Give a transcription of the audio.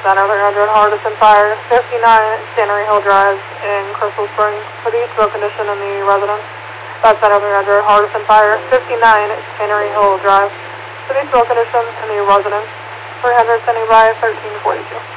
Center 300 Hardison Fire, 59 Tannery Hill Drive in Crystal Springs for the smoke condition in the residence. That's Center 300 Hardison Fire, 59 Tannery Hill Drive for the smoke condition in the residence. 300 standing by 1342.